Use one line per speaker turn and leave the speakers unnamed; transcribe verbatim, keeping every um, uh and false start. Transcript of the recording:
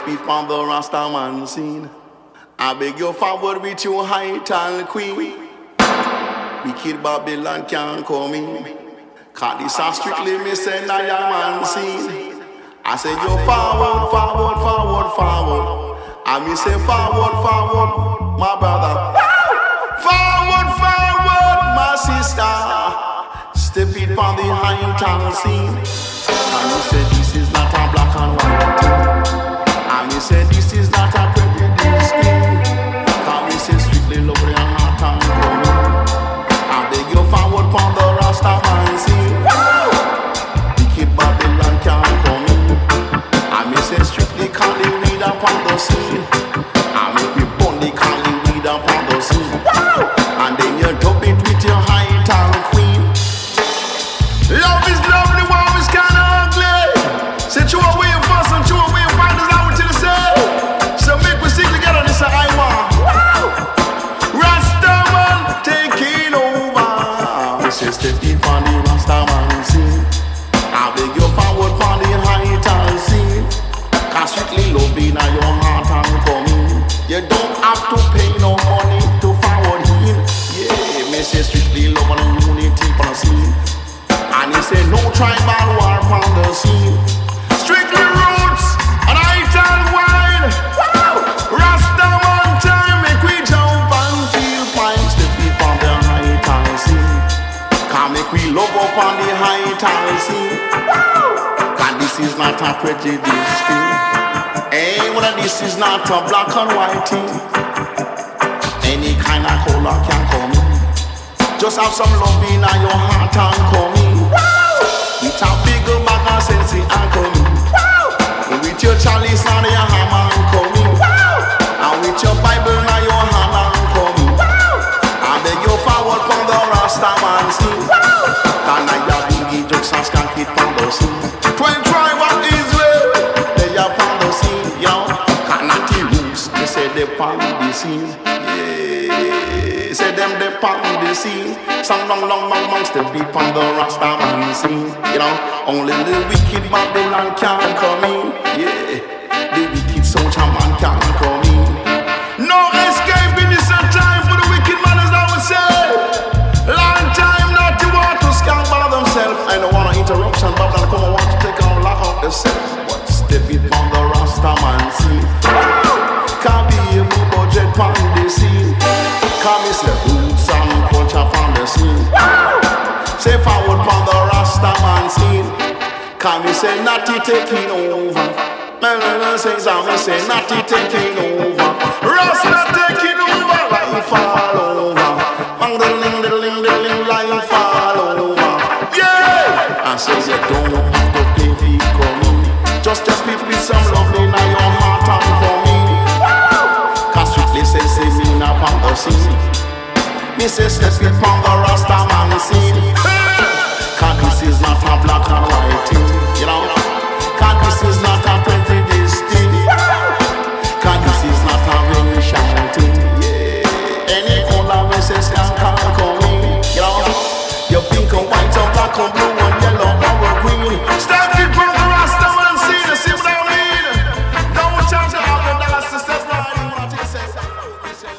step it on the Rastaman scene. I beg you forward with your height and queen. Wicked Babylon can't come in. Cause this a strictly me say I am unseen. I say you forward, forward, forward, forward. I me say forward, forward, my brother. Forward, forward, my sister. Step it on the height and scene. And me say this is not a black and white thing. And me say this is not a prejudice thing. Cause me say strictly love your heart and coming. I beg you forward on the Rastaman scene. Wicked Babylon can't come in. I me say strictly call the weed upon the scene. I make me burn the call the weed upon the scene. And then you drop it with your height and queen. Love is love, the war is kinda ugly. Say you away and fuss and you away and find us out till the say. So make we stick together, this a I want. Rastaman taking over. Say step in on the Rastaman scene. I beg you forward on the height and scene. Cause strictly love in your heart and coming. You don't have to pay no money to forward him. Yeah, me say strictly love and unity on the scene. And he say no tribal war on the scene. Strictly roots and height and wine. Rastaman time make we jump and feel fine. Step it on the height and scene. Can make we love up on the height and scene. Cause this is not a prejudice thing. Hey, well this is not a black and white thing. Any kind of color can come in. Just have some love in your heart and come in. With a bigger bag of sense and come in. With your chalice and your hammer and come in. And with your Bible and your hand and come in. I beg you forward from the Rastaman scene. Can I have biggie jokes and skank it on the scene. Twelve tribe of Israel, they are on the scene, yo. Cannot the roots, they say they on the scene. Yeah, say them they on the scene. Some long, long, long, long step deep on the Rastaman scene. You know, only the wicked Babylon can come in. Yeah, the wicked soldier man can come in. No escape in this time for the wicked man, as I would say. Long time not to want to scam by themselves. I don't want an interruption, but I come and want to take out lock out the self. But step it on the Rastaman scene. Can't be able to budget on the scene. Come is the roots and culture on the scene. Say forward on the Rastaman scene. Come we say natty taking over. Man, say Zami say natty taking over. Rasta taking over. Life all over. Bang the ling, the ling, the ling, life all over. Yeah! I say you don't have to pay fee coming. Just just speak with some love in your heart and coming. Cause strictly say say me not on the scene. Me say step it on the Rastaman scene.